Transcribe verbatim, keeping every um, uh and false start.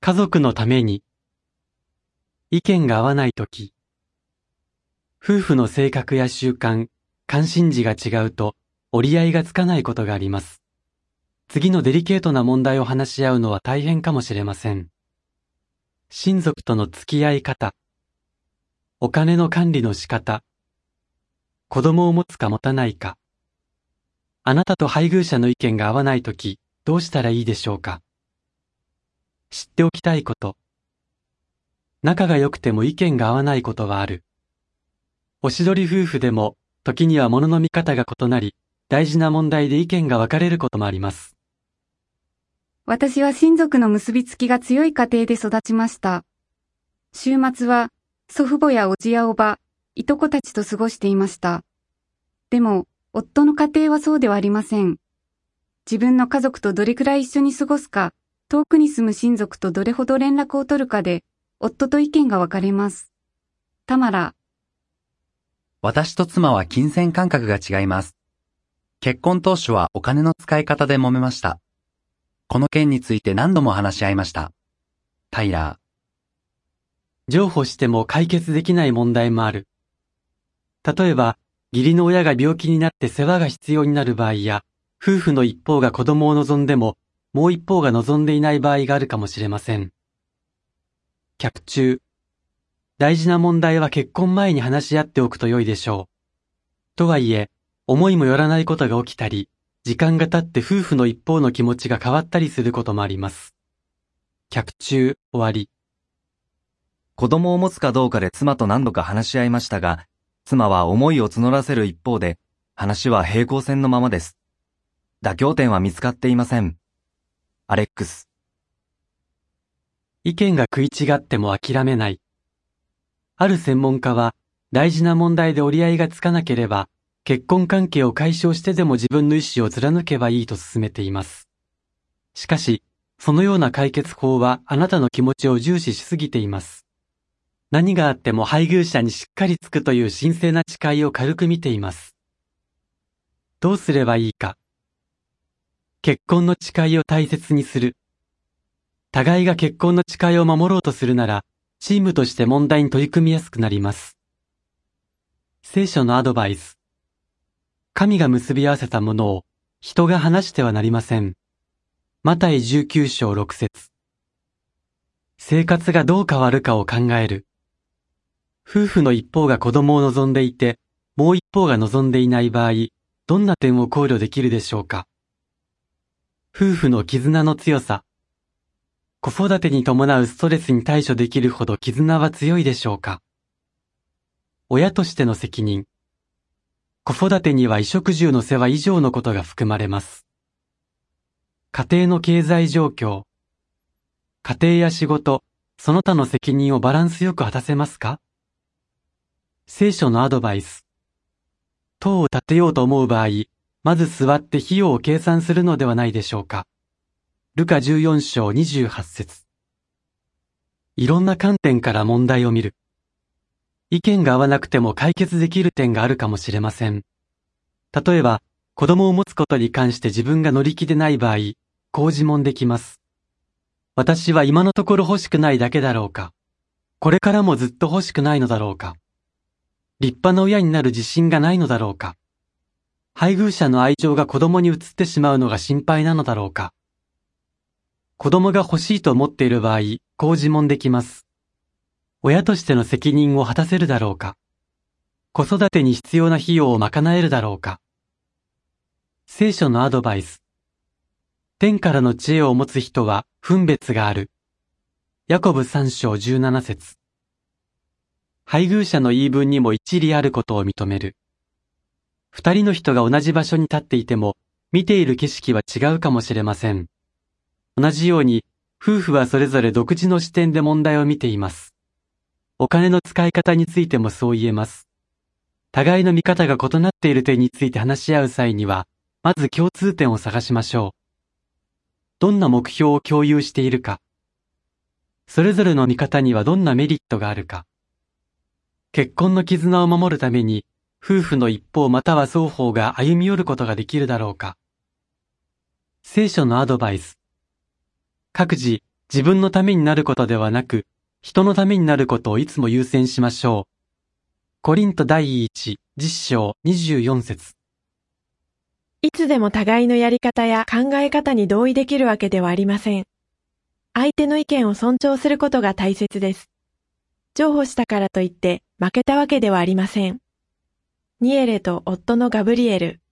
家族のために。意見が合わないとき。夫婦の性格や習慣、関心事が違うと折り合いがつかないことがあります。次のデリケートな問題を話し合うのは大変かもしれません。親族との付き合い方。お金の管理の仕方。子供を持つか持たないか。あなたと配偶者の意見が合わないとき、どうしたらいいでしょうか。知っておきたいこと。仲が良くても意見が合わないことはある。おしどり夫婦でも、時には物の見方が異なり、大事な問題で意見が分かれることもあります。 私は親族の結びつきが強い家庭で育ちました。週末は、祖父母やおじやおば、いとこたちと過ごしていました。でも、夫の家庭はそうではありません。自分の家族とどれくらい一緒に過ごすか、遠くに住む親族とどれほど連絡を取るかで、夫と意見が分かれます。タマラ。 私と妻は金銭感覚が違います。結婚当初はお金の使い方で揉めました。この件について何度も話し合いました。タイラー。 譲歩しても解決できない問題もある。例えば、義理の親が病気になって世話が必要になる場合や、夫婦の一方が子供を望んでも、もう一方が望んでいない場合があるかもしれません。脚注。大事な問題は結婚前に話し合っておくと良いでしょう。とはいえ、思いもよらないことが起きたり、時間が経って夫婦の一方の気持ちが変わったりすることもあります。脚注終わり。 子供を持つかどうかで妻と何度か話し合いましたが、妻は思いを募らせる一方で、話は平行線のままです。妥協点は見つかっていません。アレックス。 意見が食い違っても諦めない。ある専門家は、大事な問題で折り合いがつかなければ、結婚関係を解消してでも自分の意思を貫けばいいと勧めています。しかし、そのような解決法はあなたの気持ちを重視しすぎています。何があっても配偶者にしっかりつくという神聖な誓いを軽く見ています。どうすればいいか。結婚の誓いを大切にする。互いが結婚の誓いを守ろうとするなら、チームとして問題に取り組みやすくなります。聖書のアドバイス。神が結び合わせたものを人が離してはなりません。マタイじゅうきゅう章ろく節。生活がどう変わるかを考える。夫婦の一方が子供を望んでいて、もう一方が望んでいない場合、どんな点を考慮できるでしょうか。夫婦の絆の強さ。子育てに伴うストレスに対処できるほど絆は強いでしょうか。親としての責任。子育てには衣食住の世話以上のことが含まれます。家庭の経済状況。家庭や仕事、その他の責任をバランスよく果たせますか。聖書のアドバイス。塔を建てようと思う場合、まず座って費用を計算するのではないでしょうか。ルカじゅうよん章にじゅうはち節。いろんな観点から問題を見る。意見が合わなくても解決できる点があるかもしれません。例えば、子供を持つことに関して自分が乗り気でない場合、こう自問できます。私は今のところ欲しくないだけだろうか。これからもずっと欲しくないのだろうか。立派な親になる自信がないのだろうか。配偶者の愛情が子供に移ってしまうのが心配なのだろうか。子供が欲しいと思っている場合、こう自問できます。親としての責任を果たせるだろうか。子育てに必要な費用を賄えるだろうか。聖書のアドバイス。天からの知恵を持つ人は分別がある。ヤコブさん章じゅうなな節。配偶者の言い分にも一理あることを認める。二人の人が同じ場所に立っていても、見ている景色は違うかもしれません。同じように、夫婦はそれぞれ独自の視点で問題を見ています。お金の使い方についてもそう言えます。互いの見方が異なっている点について話し合う際には、まず共通点を探しましょう。どんな目標を共有しているか。それぞれの見方にはどんなメリットがあるか。結婚の絆を守るために、夫婦の一方または双方が歩み寄ることができるだろうか。聖書のアドバイス。各自、 自分のためになることではなく、人のためになることをいつも優先しましょう。コリント第一、じっ章にじゅうよん節。 いつでも互いのやり方や考え方に同意できるわけではありません。相手の意見を尊重することが大切です。譲歩したからといって負けたわけではありません。ニエレと夫のガブリエル。